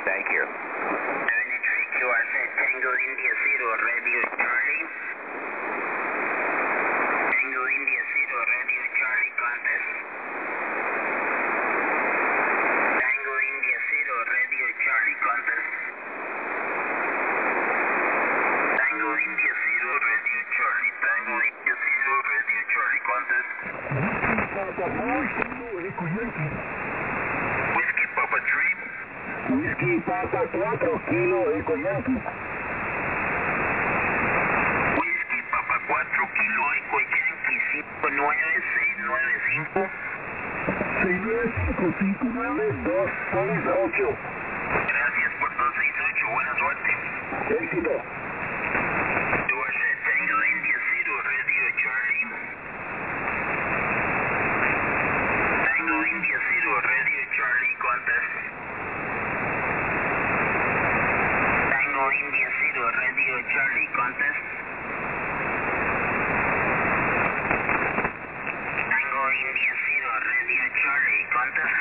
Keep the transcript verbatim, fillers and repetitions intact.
Thank you. seven three Q R Z Tango India Zero Radio Charlie. Tango India Zero Radio Charlie contest. Tango India Zero Radio Charlie contest. Tango India Zero Radio Charlie. Tango India Zero Radio Charlie contest. Whiskey Papa Three. Whiskey Papa cuatro Kilo Eco Yankee. Whiskey Papa cuatro Kilo Eco Yankee cinco nueve seis nueve cinco. seis nueve cinco cinco nueve dos seis ocho. Gracias por dos seis ocho, buena suerte. Éxito. Dorset Tango India Zero Radio Charlie. Tango India Zero Radio Charlie contest. Tango India Zero Radio Charlie contest. Tango India Zero Radio Charlie contest.